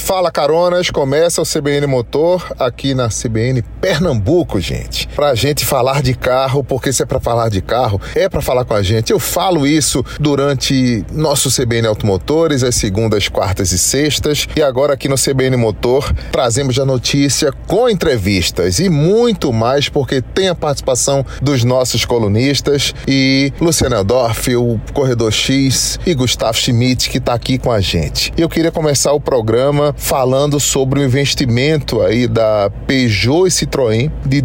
Fala Caronas, começa o CBN Motor aqui na CBN Pernambuco, gente. Pra gente falar de carro, porque se é pra falar de carro, é pra falar com a gente. Eu falo isso durante nosso CBN Automotores, às segundas, quartas e sextas. E agora aqui no CBN Motor, trazemos a notícia com entrevistas e muito mais, porque tem a participação dos nossos colunistas e Luciano Eldorf, o Corredor X, e Gustavo Schmidt, que tá aqui com a gente. Eu queria começar o programa falando sobre o investimento aí da Peugeot e Citroën de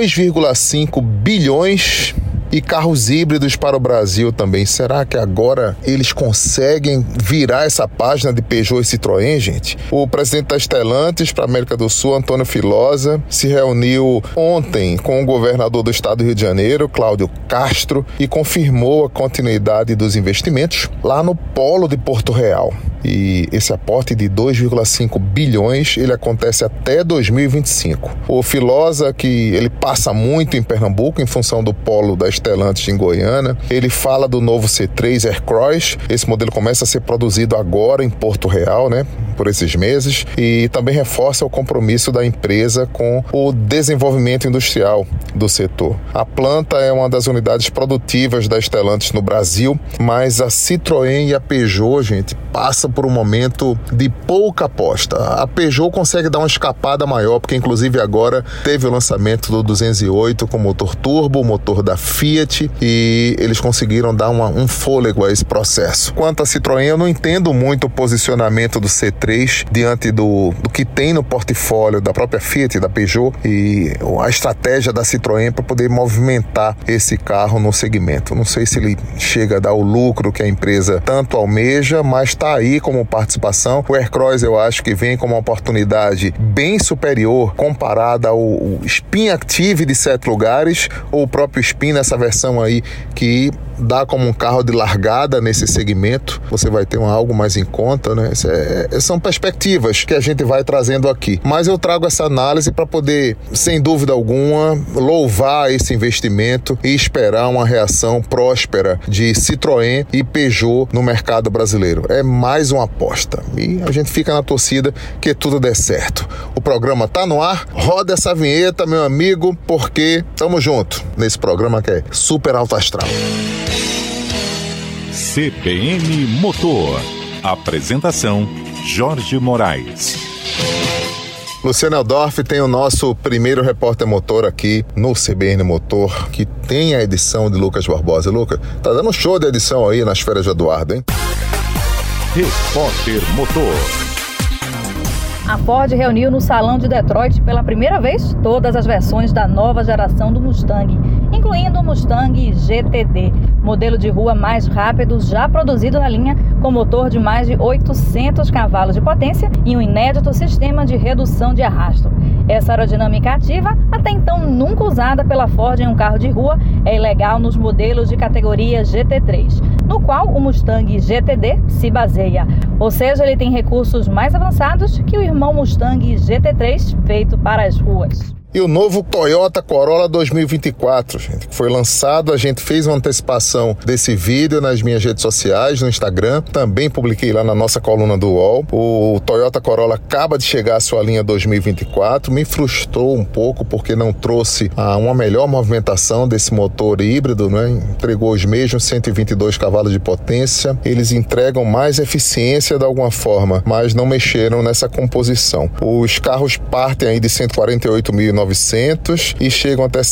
2,5 bilhões e carros híbridos para o Brasil também. Será que agora eles conseguem virar essa página de Peugeot e Citroën, gente? O presidente da Stellantis para a América do Sul, Antônio Filosa, se reuniu ontem com o governador do estado do Rio de Janeiro, Cláudio Castro, e confirmou a continuidade dos investimentos lá no polo de Porto Real. E esse aporte de 2,5 bilhões, ele acontece até 2025. O Filosa, que ele passa muito em Pernambuco, em função do polo da Stellantis em Goiânia, ele fala do novo C3 Aircross. Esse modelo começa a ser produzido agora em Porto Real, né, por esses meses, e também reforça o compromisso da empresa com o desenvolvimento industrial do setor. A planta é uma das unidades produtivas da Stellantis no Brasil, mas a Citroën e a Peugeot, gente, passam por um momento de pouca aposta. A Peugeot consegue dar uma escapada maior, porque inclusive agora teve o lançamento do 208 com motor turbo, motor da Fiat, e eles conseguiram dar um fôlego a esse processo. Quanto à Citroën, eu não entendo muito o posicionamento do C3 diante do que tem no portfólio da própria Fiat e da Peugeot, e a estratégia da Citroën para poder movimentar esse carro no segmento. Não sei se ele chega a dar o lucro que a empresa tanto almeja, mas está aí como participação. O Aircross eu acho que vem como uma oportunidade bem superior comparada ao Spin Active de 7 lugares, ou o próprio Spin nessa versão aí que dá como um carro de largada nesse segmento. Você vai ter algo mais em conta, né? São perspectivas que a gente vai trazendo aqui. Mas eu trago essa análise para poder, sem dúvida alguma, louvar esse investimento e esperar uma reação próspera de Citroën e Peugeot no mercado brasileiro. É mais uma aposta. E a gente fica na torcida que tudo dê certo. O programa tá no ar. Roda essa vinheta, meu amigo, porque tamo junto nesse programa que é super alto astral. CBN Motor. Apresentação: Jorge Moraes. Luciano Eldorf tem o nosso primeiro repórter motor aqui no CBN Motor, que tem a edição de Lucas Barbosa. Lucas, tá dando um show de edição aí nas férias de Eduardo, hein? Repórter Motor. A Ford reuniu no Salão de Detroit pela primeira vez todas as versões da nova geração do Mustang, incluindo o Mustang GTD, modelo de rua mais rápido já produzido na linha, com motor de mais de 800 cavalos de potência e um inédito sistema de redução de arrasto. Essa aerodinâmica ativa, até então nunca usada pela Ford em um carro de rua, é ilegal nos modelos de categoria GT3, no qual o Mustang GTD se baseia. Ou seja, ele tem recursos mais avançados que o irmão Mustang GT3 feito para as ruas. E o novo Toyota Corolla 2024, gente, que foi lançado. A gente fez uma antecipação desse vídeo nas minhas redes sociais, no Instagram. Também publiquei lá na nossa coluna do UOL. O Toyota Corolla acaba de chegar à sua linha 2024. Me frustrou um pouco porque não trouxe uma melhor movimentação desse motor híbrido, né? Entregou os mesmos 122 cavalos de potência. Eles entregam mais eficiência de alguma forma, mas não mexeram nessa composição. Os carros partem aí de 148.900 e chegam até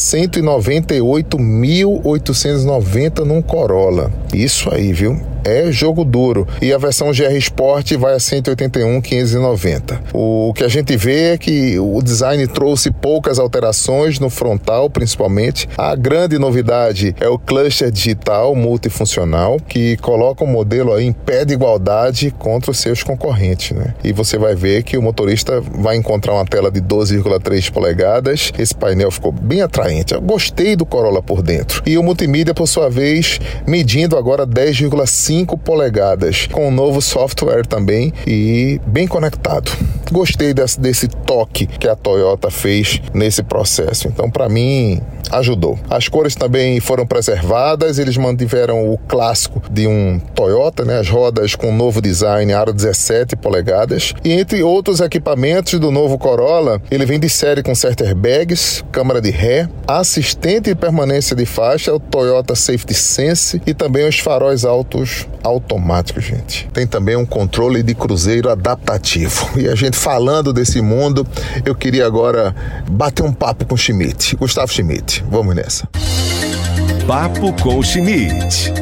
198.890 num Corolla. Isso aí, viu? É jogo duro. E a versão GR Sport vai a 181.590. O que a gente vê é que o design trouxe poucas alterações no frontal, principalmente. A grande novidade é o cluster digital multifuncional, que coloca o modelo aí em pé de igualdade contra os seus concorrentes, né? E você vai ver que o motorista vai encontrar uma tela de 12,3 polegadas. Esse painel ficou bem atraente. Eu gostei do Corolla por dentro. E o multimídia, por sua vez, medindo agora 10,5 polegadas, com um novo software também e bem conectado. gostei desse toque que a Toyota fez nesse processo. Então, para mim, ajudou. As cores também foram preservadas, eles mantiveram o clássico de um Toyota, né? As rodas com novo design, aro 17 polegadas. E entre outros equipamentos do novo Corolla, ele vem de série com certo airbags, câmara de ré, assistente de permanência de faixa, o Toyota Safety Sense e também os faróis altos automáticos, gente. Tem também um controle de cruzeiro adaptativo. E a gente falando desse mundo, eu queria agora bater um papo com o Schmidt, Gustavo Schmidt. Vamos nessa. Papo com o Schmidt.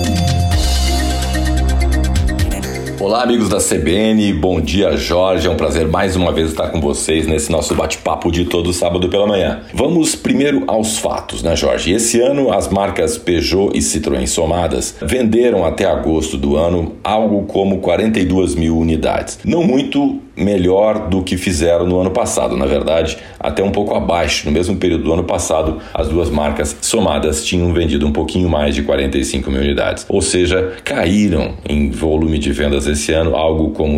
Olá, amigos da CBN, bom dia, Jorge. É um prazer mais uma vez estar com vocês nesse nosso bate-papo de todo sábado pela manhã. Vamos primeiro aos fatos, né, Jorge? Esse ano, as marcas Peugeot e Citroën somadas venderam até agosto do ano algo como 42 mil unidades. Não muito melhor do que fizeram no ano passado, na verdade, até um pouco abaixo. No mesmo período do ano passado, as duas marcas somadas tinham vendido um pouquinho mais de 45 mil unidades, ou seja, caíram em volume de vendas esse ano, algo como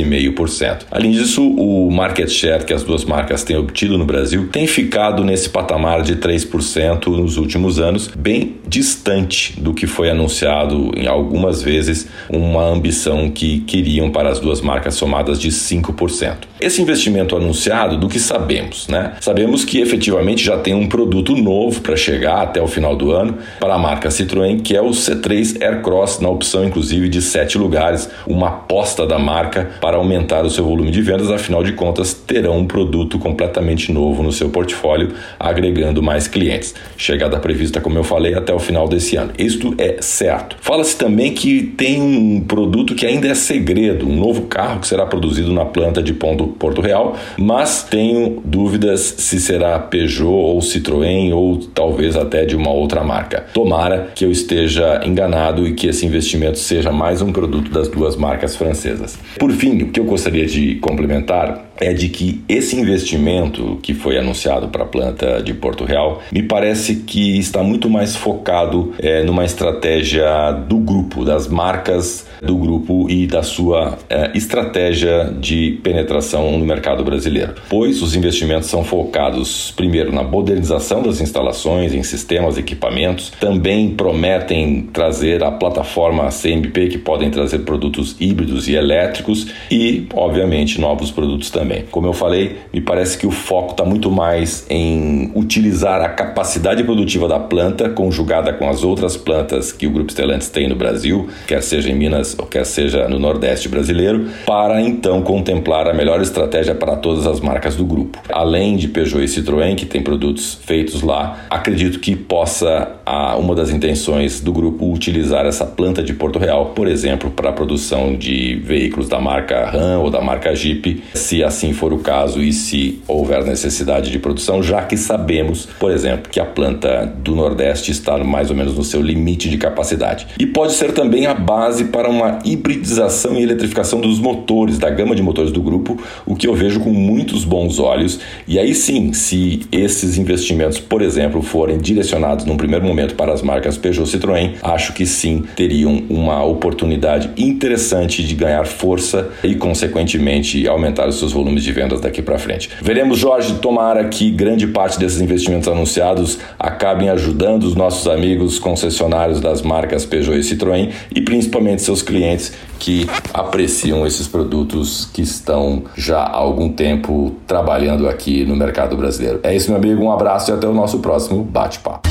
6,5%. Além disso, o market share que as duas marcas têm obtido no Brasil tem ficado nesse patamar de 3% nos últimos anos, bem distante do que foi anunciado em algumas vezes, uma ambição que queriam para as duas marcas somadas de 5%. Esse investimento anunciado, do que sabemos, né? Sabemos que efetivamente já tem um produto novo para chegar até o final do ano para a marca Citroën, que é o C3 Aircross, na opção inclusive de 7 lugares, uma aposta da marca para aumentar o seu volume de vendas. Afinal de contas, terão um produto completamente novo no seu portfólio, agregando mais clientes. Chegada prevista, como eu falei, até o final desse ano. Isto é certo. Fala-se também que tem um produto que ainda é segredo, um novo carro que será produzido na planta de Porto Real, mas tenho dúvidas se será Peugeot ou Citroën ou talvez até de uma outra marca. Tomara que eu esteja enganado e que esse investimento seja mais um produto das duas marcas francesas. Por fim, o que eu gostaria de complementar é de que esse investimento que foi anunciado para a planta de Porto Real me parece que está muito mais focado numa estratégia do grupo, das marcas do grupo e da sua estratégia de penetração no mercado brasileiro, pois os investimentos são focados primeiro na modernização das instalações em sistemas e equipamentos, também prometem trazer a plataforma CMP, que podem trazer produtos híbridos e elétricos e, obviamente, novos produtos também. Como eu falei, me parece que o foco está muito mais em utilizar a capacidade produtiva da planta, conjugada com as outras plantas que o Grupo Stellantis tem no Brasil, quer seja em Minas ou quer seja no Nordeste brasileiro, para então contemplar a melhor estratégia para todas as marcas do grupo. Além de Peugeot e Citroën, que tem produtos feitos lá, acredito que possa, uma das intenções do grupo, utilizar essa planta de Porto Real, por exemplo, para a produção de veículos da marca Ram ou da marca Jeep, se assim for o caso e se houver necessidade de produção, já que sabemos, por exemplo, que a planta do Nordeste está mais ou menos no seu limite de capacidade. E pode ser também a base para uma hibridização e eletrificação dos motores, da gama de motores do grupo, o que eu vejo com muitos bons olhos. E aí sim, se esses investimentos, por exemplo, forem direcionados num primeiro momento para as marcas Peugeot e Citroën, acho que sim, teriam uma oportunidade interessante de ganhar força e, consequentemente, aumentar os seus volumes de vendas daqui para frente. Veremos, Jorge, tomara que grande parte desses investimentos anunciados acabem ajudando os nossos amigos concessionários das marcas Peugeot e Citroën e principalmente seus clientes que apreciam esses produtos que estão já há algum tempo trabalhando aqui no mercado brasileiro. É isso, meu amigo, um abraço e até o nosso próximo bate-papo.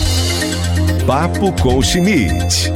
Papo com o Schmidt.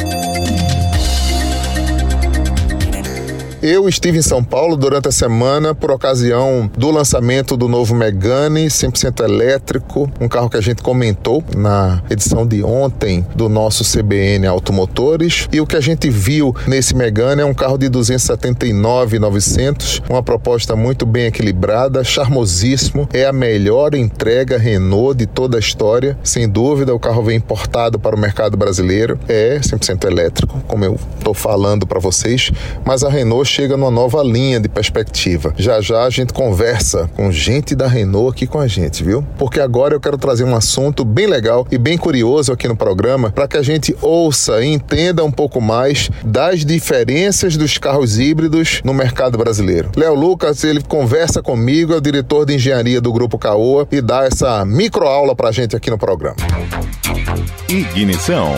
Eu estive em São Paulo durante a semana por ocasião do lançamento do novo Megane 100% elétrico, um carro que a gente comentou na edição de ontem do nosso CBN Automotores. E o que a gente viu nesse Megane é um carro de 279.900, uma proposta muito bem equilibrada, charmosíssimo, é a melhor entrega Renault de toda a história, sem dúvida. O carro vem importado para o mercado brasileiro, é 100% elétrico, como eu estou falando para vocês, mas a Renault chega numa nova linha de perspectiva. Já já a gente conversa com gente da Renault aqui com a gente, viu? Porque agora eu quero trazer um assunto bem legal e bem curioso aqui no programa para que a gente ouça e entenda um pouco mais das diferenças dos carros híbridos no mercado brasileiro. Léo Lucas, ele conversa comigo, é o diretor de engenharia do Grupo Caoa e dá essa microaula pra gente aqui no programa. Ignição.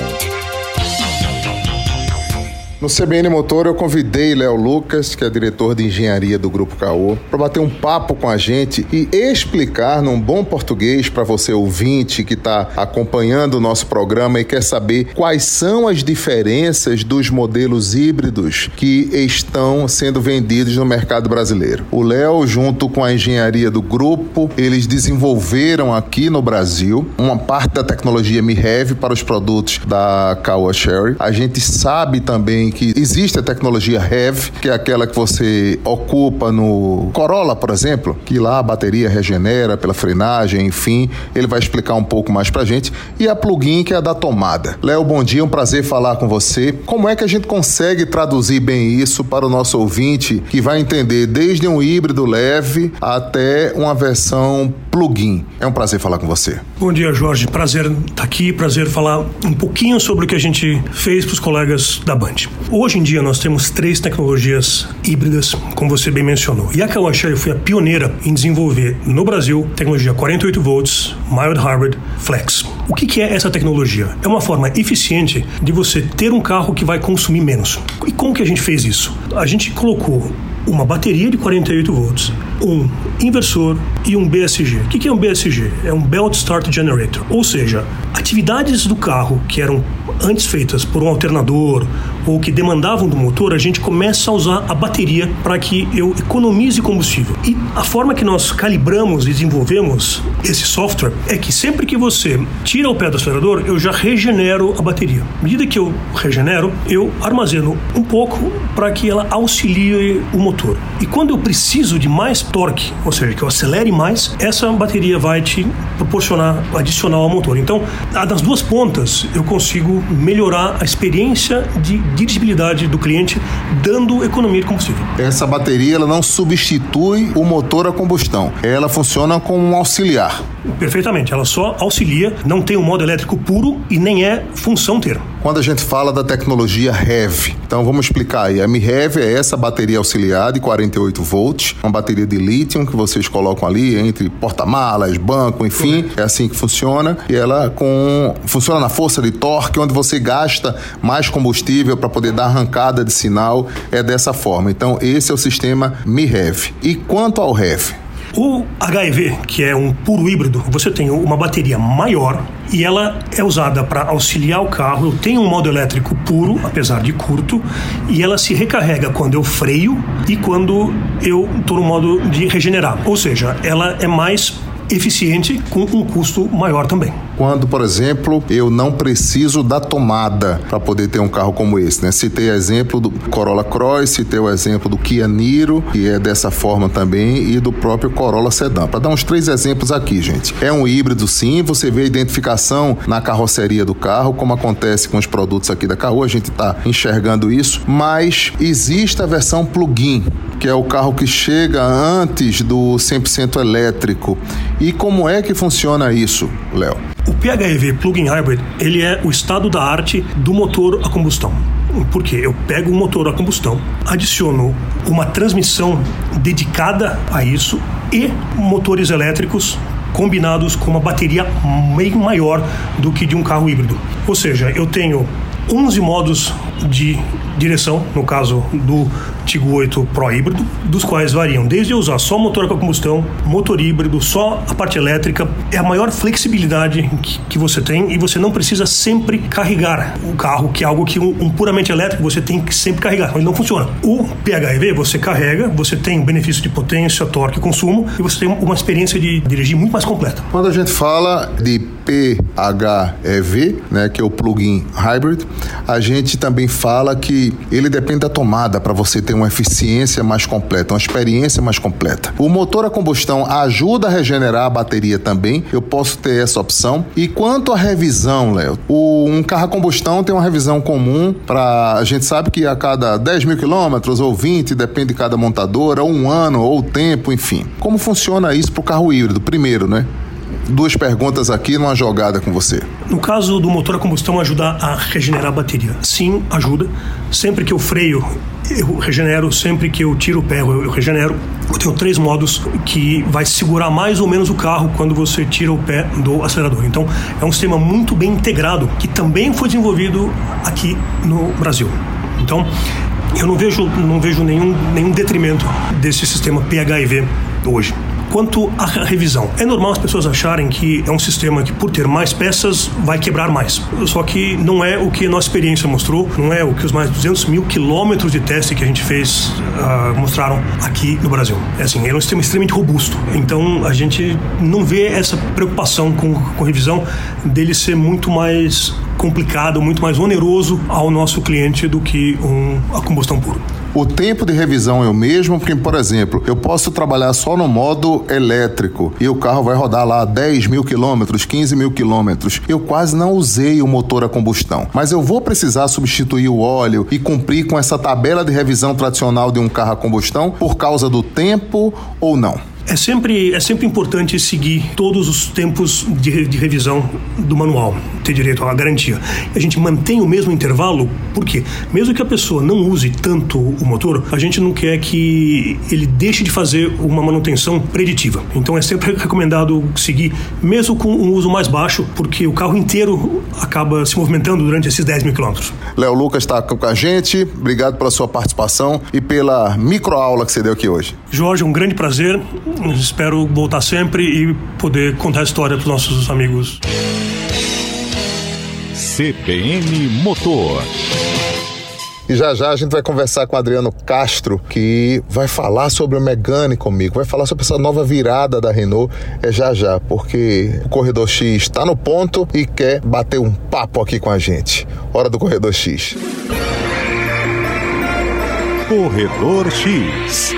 No CBN Motor eu convidei Léo Lucas, que é diretor de engenharia do Grupo Caoa, para bater um papo com a gente e explicar num bom português para você ouvinte que está acompanhando o nosso programa e quer saber quais são as diferenças dos modelos híbridos que estão sendo vendidos no mercado brasileiro. O Léo, junto com a engenharia do grupo, eles desenvolveram aqui no Brasil uma parte da tecnologia MHEV para os produtos da Caoa Chery. A gente sabe também que existe a tecnologia HEV, que é aquela que você ocupa no Corolla, por exemplo, que lá a bateria regenera pela frenagem, enfim, ele vai explicar um pouco mais pra gente, e a plug-in, que é a da tomada. Léo, bom dia, um prazer falar com você. Como é que a gente consegue traduzir bem isso para o nosso ouvinte, que vai entender desde um híbrido leve até uma versão plug-in? É um prazer falar com você. Bom dia, Jorge, prazer estar aqui, prazer falar um pouquinho sobre o que a gente fez para os colegas da Band. Hoje em dia nós temos 3 tecnologias híbridas, como você bem mencionou. E a Caoa Chery foi a pioneira em desenvolver no Brasil tecnologia 48 volts, mild hybrid, flex. O que é essa tecnologia? É uma forma eficiente de você ter um carro que vai consumir menos. E como que a gente fez isso? A gente colocou uma bateria de 48 volts, um inversor e um BSG. O que é um BSG? É um Belt Start Generator, ou seja, atividades do carro que eram antes feitas por um alternador ou que demandavam do motor, a gente começa a usar a bateria para que eu economize combustível. E a forma que nós calibramos e desenvolvemos esse software é que sempre que você tira o pé do acelerador, eu já regenero a bateria. À medida que eu regenero, eu armazeno um pouco para que ela auxilie o motor. E quando eu preciso de mais torque, ou seja, que eu acelere mais, essa bateria vai te proporcionar adicional ao motor. Então, das duas pontas, eu consigo melhorar a experiência de dirigibilidade do cliente, dando economia de combustível. Essa bateria, ela não substitui o motor a combustão. Ela funciona como um auxiliar. Perfeitamente. Ela só auxilia, não tem um modo elétrico puro e nem é função ter. Quando a gente fala da tecnologia HEV, então vamos explicar aí. A MHEV é essa bateria auxiliar de 48 volts, uma bateria de lítio que vocês colocam ali entre porta-malas, banco, enfim, é assim que funciona. E ela funciona na força de torque, onde você gasta mais combustível para poder dar arrancada de sinal, é dessa forma. Então esse é o sistema MHEV. E quanto ao HEV? O HEV, que é um puro híbrido, você tem uma bateria maior e ela é usada para auxiliar o carro. Eu tenho um modo elétrico puro, apesar de curto, e ela se recarrega quando eu freio e quando eu estou no modo de regenerar. Ou seja, ela é mais eficiente com um custo maior também. Quando, por exemplo, eu não preciso da tomada para poder ter um carro como esse, né? Citei o exemplo do Corolla Cross, citei o exemplo do Kia Niro, que é dessa forma também, e do próprio Corolla Sedan. Para dar uns 3 exemplos aqui, gente. É um híbrido, sim, você vê a identificação na carroceria do carro, como acontece com os produtos aqui da Caoa, a gente está enxergando isso, mas existe a versão plug-in, que é o carro que chega antes do 100% elétrico. E como é que funciona isso, Léo? O PHEV Plug-in Hybrid, ele é o estado da arte do motor a combustão. Por quê? Eu pego o motor a combustão, adiciono uma transmissão dedicada a isso e motores elétricos combinados com uma bateria meio maior do que de um carro híbrido. Ou seja, eu tenho 11 modos de direção, no caso do Tiggo 8 Pro híbrido, dos quais variam desde eu usar só motor com combustão, motor híbrido, só a parte elétrica. É a maior flexibilidade que você tem e você não precisa sempre carregar o carro, que é algo que um puramente elétrico você tem que sempre carregar, mas não funciona. O PHEV você carrega, você tem o benefício de potência, torque e consumo e você tem uma experiência de dirigir muito mais completa. Quando a gente fala de PHEV, que é o Plug-in Hybrid, a gente também fala que ele depende da tomada para você ter ter uma eficiência mais completa, uma experiência mais completa. O motor a combustão ajuda a regenerar a bateria também, eu posso ter essa opção. E quanto à revisão, Léo, um carro a combustão tem uma revisão comum a gente sabe que a cada 10 mil quilômetros ou 20, depende de cada montadora, ou um ano, ou o tempo, enfim. Como funciona isso para o carro híbrido? Primeiro, né? 2 perguntas aqui numa jogada com você. No caso do motor a combustão ajudar a regenerar a bateria, sim, ajuda. Sempre que eu freio, eu regenero. Sempre que eu tiro o pé, eu regenero. Eu tenho 3 modos que vai segurar mais ou menos o carro quando você tira o pé do acelerador. Então, é um sistema muito bem integrado que também foi desenvolvido aqui no Brasil. Então, eu não vejo nenhum detrimento desse sistema PHEV hoje. Quanto à revisão, é normal as pessoas acharem que é um sistema que, por ter mais peças, vai quebrar mais. Só que não é o que a nossa experiência mostrou, não é o que os mais 200 mil quilômetros de teste que a gente fez mostraram aqui no Brasil. É assim, é um sistema extremamente robusto. Então, a gente não vê essa preocupação com revisão dele ser muito mais complicado, muito mais oneroso ao nosso cliente do que a combustão pura. O tempo de revisão é o mesmo, porque, por exemplo, eu posso trabalhar só no modo elétrico e o carro vai rodar lá 10 mil quilômetros, 15 mil quilômetros. Eu quase não usei o motor a combustão, mas eu vou precisar substituir o óleo e cumprir com essa tabela de revisão tradicional de um carro a combustão por causa do tempo ou não? É sempre importante seguir todos os tempos de revisão do manual, ter direito à garantia. A gente mantém o mesmo intervalo, porque mesmo que a pessoa não use tanto o motor, a gente não quer que ele deixe de fazer uma manutenção preditiva. Então é sempre recomendado seguir, mesmo com um uso mais baixo, porque o carro inteiro acaba se movimentando durante esses 10 mil quilômetros. Léo Lucas está com a gente, obrigado pela sua participação e pela microaula que você deu aqui hoje. Jorge, um grande prazer. Espero voltar sempre e poder contar a história para os nossos amigos. CBN Motor. E já a gente vai conversar com o Adriano Castro, que vai falar sobre o Megane comigo, vai falar sobre essa nova virada da Renault, já, porque o Corredor X está no ponto e quer bater um papo aqui com a gente. Hora do Corredor X. Corredor X.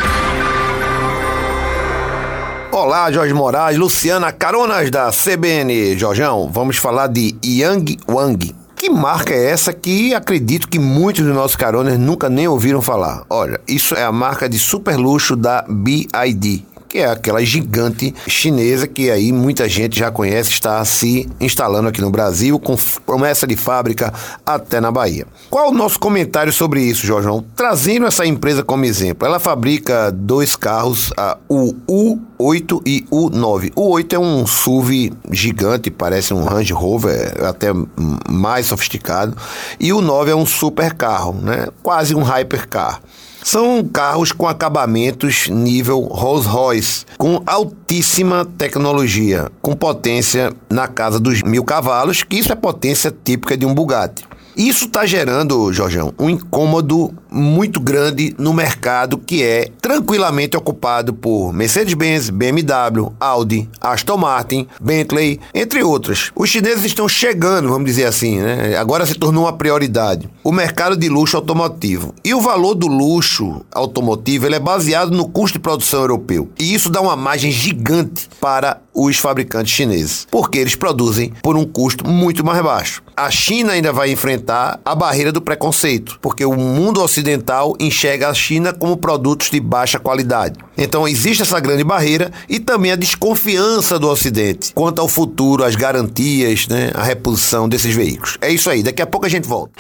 Olá, Jorge Moraes, Luciana, caronas da CBN. Jorjão, vamos falar de Yangwang. Que marca é essa que acredito que muitos dos nossos caronas nunca nem ouviram falar? Olha, isso é a marca de super luxo da BYD, que é aquela gigante chinesa que aí muita gente já conhece, está se instalando aqui no Brasil, com promessa de fábrica até na Bahia. Qual o nosso comentário sobre isso, Jorjão? Trazendo essa empresa como exemplo, ela fabrica 2 carros, o U8 e U9. O 8 é um SUV gigante, parece um Range Rover, até mais sofisticado, e o 9 é um super carro, né? Quase um hypercar. São carros com acabamentos nível Rolls-Royce, com altíssima tecnologia, com potência na casa dos 1000 cavalos, que isso é potência típica de um Bugatti. Isso está gerando, Jorjão, um incômodo muito grande no mercado que é tranquilamente ocupado por Mercedes-Benz, BMW, Audi, Aston Martin, Bentley, entre outras. Os chineses estão chegando, vamos dizer assim, né? Agora se tornou uma prioridade. O mercado de luxo automotivo. E o valor do luxo automotivo ele é baseado no custo de produção europeu. E isso dá uma margem gigante para os fabricantes chineses, porque eles produzem por um custo muito mais baixo. A China ainda vai enfrentar a barreira do preconceito, porque o mundo ocidental enxerga a China como produtos de baixa qualidade. Então existe essa grande barreira e também a desconfiança do Ocidente quanto ao futuro, as garantias, né, a reposição desses veículos. É isso aí, daqui a pouco a gente volta.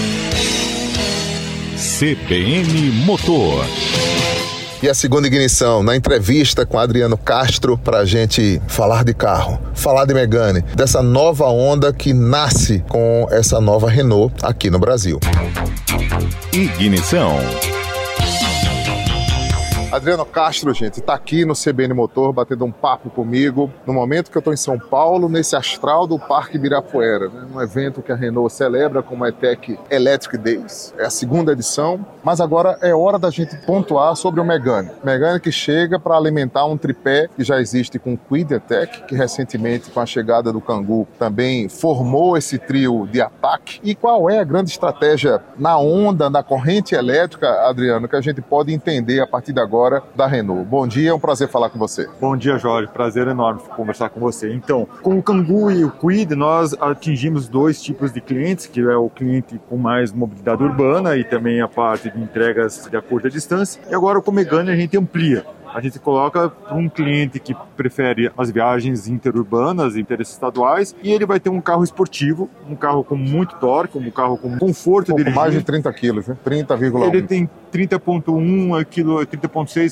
CBN Motor. E a segunda ignição, na entrevista com Adriano Castro, para a gente falar de carro, falar de Megane, dessa nova onda que nasce com essa nova Renault aqui no Brasil. Ignição. Adriano Castro, gente, está aqui no CBN Motor, batendo um papo comigo, no momento que eu estou em São Paulo, nesse astral do Parque Ibirapuera, né? Um evento que a Renault celebra como a ETEC Electric Days. É a segunda edição, mas agora é hora da gente pontuar sobre o Megane. Megane que chega para alimentar um tripé que já existe com o Kwid ETEC, que recentemente, com a chegada do Kangoo, também formou esse trio de ataque. E qual é a grande estratégia na onda, na corrente elétrica, Adriano, que a gente pode entender a partir de agora da Renault? Bom dia, é um prazer falar com você. Bom dia, Jorge. Prazer enorme conversar com você. Então, com o Kangoo e o Kwid, nós atingimos dois tipos de clientes, que é o cliente com mais mobilidade urbana e também a parte de entregas de curta distância. E agora com o Megane a gente amplia. A gente coloca para um cliente que prefere as viagens interurbanas, interestaduais, e ele vai ter um carro esportivo, um carro com muito torque, um carro com conforto de dirigir. Mais de 30 quilos, né? 30,1. Ele tem 30,1 kg, 30,6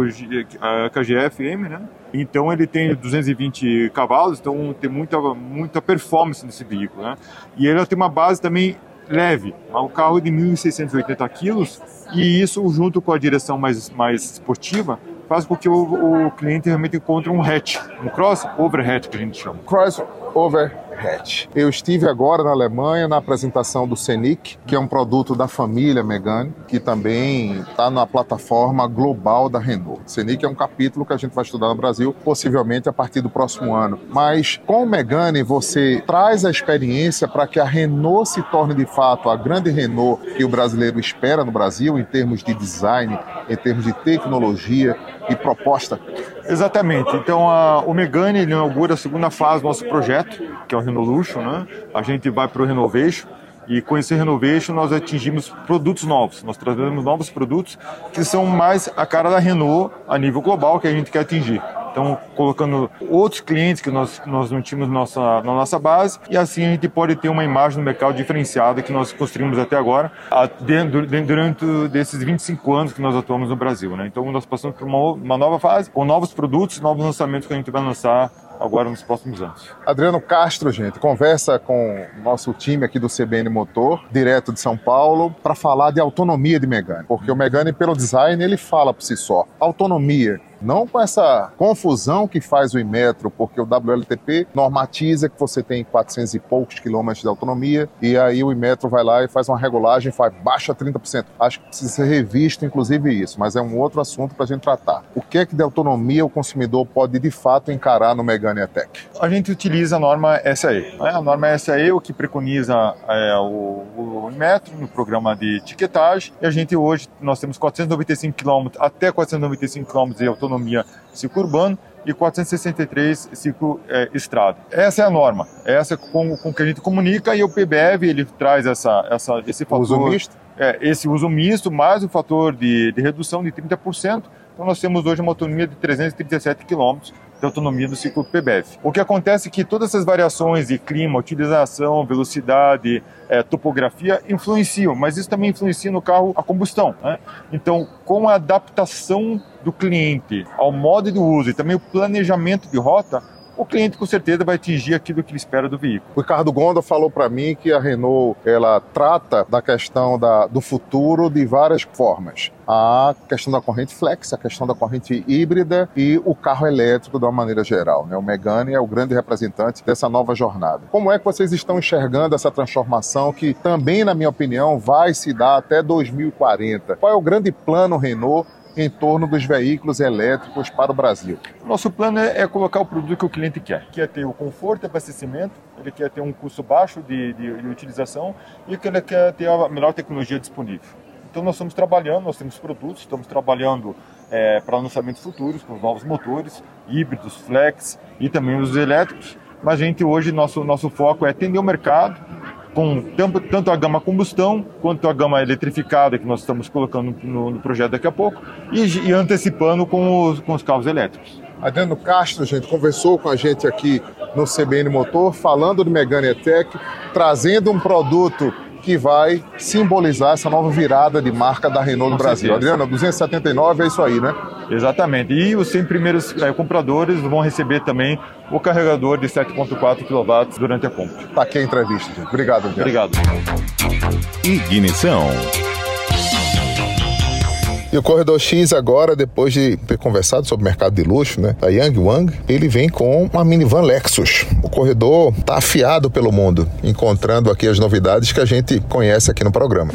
kg KGF-M, né? Então ele tem 220 cavalos, então tem muita performance nesse veículo, né? E ele tem uma base também leve, um carro de 1.680 quilos, e isso junto com a direção mais esportiva faz com que o cliente realmente encontre um hatch, um crossover hatch que a gente chama. Crossover hatch. Eu estive agora na Alemanha na apresentação do Scenic, que é um produto da família Megane, que também está na plataforma global da Renault. Scenic é um capítulo que a gente vai estudar no Brasil, possivelmente a partir do próximo ano. Mas com o Megane você traz a experiência para que a Renault se torne de fato a grande Renault que o brasileiro espera no Brasil, em termos de design, em termos de tecnologia e proposta. Exatamente. Então, o Megane ele inaugura a segunda fase do nosso projeto, que é o Renolution, né? A gente vai para o Renovation e com esse Renovation nós atingimos produtos novos. Nós trazemos novos produtos que são mais a cara da Renault a nível global que a gente quer atingir. Então, colocando outros clientes que nós não tínhamos na nossa base, e assim a gente pode ter uma imagem no mercado diferenciada que nós construímos até agora, durante desses 25 anos que nós atuamos no Brasil, né? Então, nós passamos por uma nova fase, com novos produtos, novos lançamentos que a gente vai lançar agora nos próximos anos. Adriano Castro, gente, conversa com o nosso time aqui do CBN Motor, direto de São Paulo, para falar de autonomia de Megane, porque o Megane, pelo design, ele fala por si só. Autonomia. Não com essa confusão que faz o Inmetro, porque o WLTP normatiza que você tem 400 e poucos quilômetros de autonomia, e aí o Inmetro vai lá e faz uma regulagem, baixa 30%. Acho que precisa ser revisto, inclusive, isso, mas é um outro assunto para a gente tratar. O que é que de autonomia o consumidor pode, de fato, encarar no Megane E-Tech? A gente utiliza a norma SAE. A norma SAE, o que preconiza o Inmetro no programa de etiquetagem, e a gente hoje, nós temos 495 km, até 495 km de autonomia ciclo urbano e 463 ciclo estrada. Essa é a norma, essa com que a gente comunica, e o PBEV ele traz esse fator, uso misto? Esse uso misto, mais o fator de redução de 30%. Então nós temos hoje uma autonomia de 337 km de autonomia do ciclo PBEV. O que acontece é que todas essas variações de clima, utilização, velocidade, topografia influenciam, mas isso também influencia no carro a combustão, né? Então, com a adaptação do cliente ao modo de uso e também o planejamento de rota, o cliente com certeza vai atingir aquilo que ele espera do veículo. O Ricardo Gonda falou para mim que a Renault ela trata da questão do futuro de várias formas. A questão da corrente flex, a questão da corrente híbrida e o carro elétrico de uma maneira geral, né? O Megane é o grande representante dessa nova jornada. Como é que vocês estão enxergando essa transformação que também, na minha opinião, vai se dar até 2040? Qual é o grande plano Renault em torno dos veículos elétricos para o Brasil? Nosso plano é colocar o produto que o cliente quer. Quer ter o conforto e abastecimento, ele quer ter um custo baixo de utilização e ele quer ter a melhor tecnologia disponível. Então nós estamos trabalhando, nós temos produtos, estamos trabalhando para lançamentos futuros com os novos motores, híbridos, flex e também os elétricos. Mas a gente hoje, nosso foco é atender o mercado, com tanto a gama combustão quanto a gama eletrificada que nós estamos colocando no projeto daqui a pouco e antecipando com os carros elétricos. Adriano Castro, gente, conversou com a gente aqui no CBN Motor, falando do Megane E-Tech, trazendo um produto que vai simbolizar essa nova virada de marca da Renault no Brasil. Adriano, 279 é isso aí, né? Exatamente. E os 100 primeiros compradores vão receber também o carregador de 7,4 kW durante a compra. Tá aqui a entrevista, gente. Obrigado, Adriano. Obrigado. Ignição. E o Corredor X agora, depois de ter conversado sobre o mercado de luxo, né, a Yang Wang, ele vem com uma minivan Lexus. O corredor tá afiado pelo mundo, encontrando aqui as novidades que a gente conhece aqui no programa.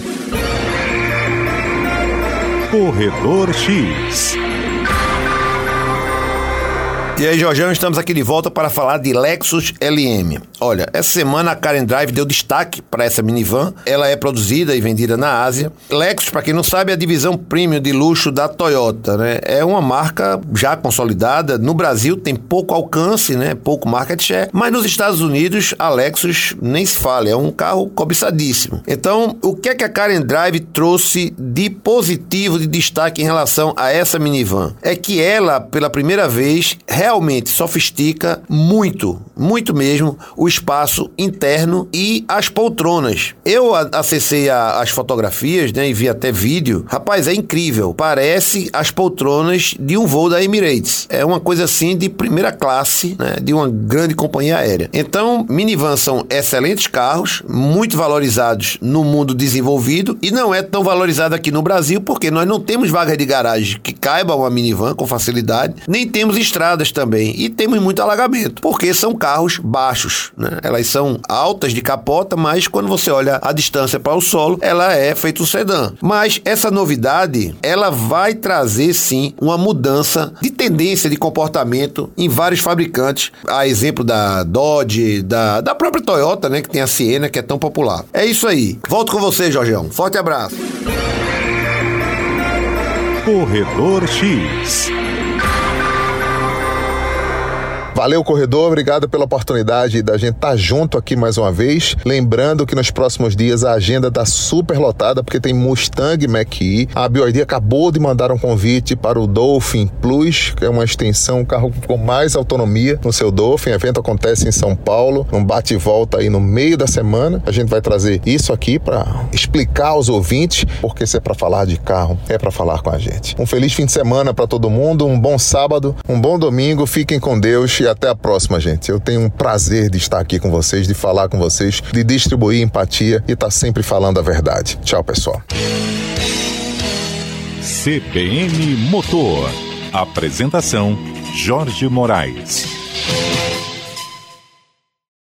Corredor X. E aí, Jorjão, estamos aqui de volta para falar de Lexus LM. Olha, essa semana a Car and Drive deu destaque para essa minivan. Ela é produzida e vendida na Ásia. Lexus, para quem não sabe, é a divisão premium de luxo da Toyota, né? É uma marca já consolidada. No Brasil tem pouco alcance, né? Pouco market share. Mas nos Estados Unidos, a Lexus nem se fala. É um carro cobiçadíssimo. Então, o que é que a Car and Drive trouxe de positivo, de destaque em relação a essa minivan? É que ela, pela primeira vez, realmente sofistica muito mesmo o espaço interno e as poltronas. Eu acessei as fotografias, né, e vi até vídeo. Rapaz, é incrível. Parece as poltronas de um voo da Emirates. É uma coisa assim de primeira classe, né, de uma grande companhia aérea. Então, minivans são excelentes carros, muito valorizados no mundo desenvolvido e não é tão valorizado aqui no Brasil porque nós não temos vagas de garagem que caiba uma minivan com facilidade, nem temos estradas também. E temos muito alagamento, porque são carros baixos, né? Elas são altas de capota, mas quando você olha a distância para o solo, ela é feito um sedã. Mas essa novidade, ela vai trazer sim uma mudança de tendência de comportamento em vários fabricantes. A exemplo da Dodge, da própria Toyota, né? Que tem a Sienna, que é tão popular. É isso aí. Volto com você, Jorgeão. Forte abraço. Corredor X. Valeu, corredor, obrigado pela oportunidade da gente estar junto aqui mais uma vez. Lembrando que nos próximos dias a agenda está super lotada, porque tem Mustang Mach-E. A BYD acabou de mandar um convite para o Dolphin Plus, que é uma extensão, um carro com mais autonomia no seu Dolphin. O evento acontece em São Paulo, um bate e volta aí no meio da semana. A gente vai trazer isso aqui para explicar aos ouvintes, porque se é para falar de carro, é para falar com a gente. Um feliz fim de semana para todo mundo, um bom sábado, um bom domingo, fiquem com Deus e até a próxima, gente. Eu tenho um prazer de estar aqui com vocês, de falar com vocês, de distribuir empatia e estar sempre falando a verdade. Tchau, pessoal. CBN Motor. Apresentação: Jorge Moraes.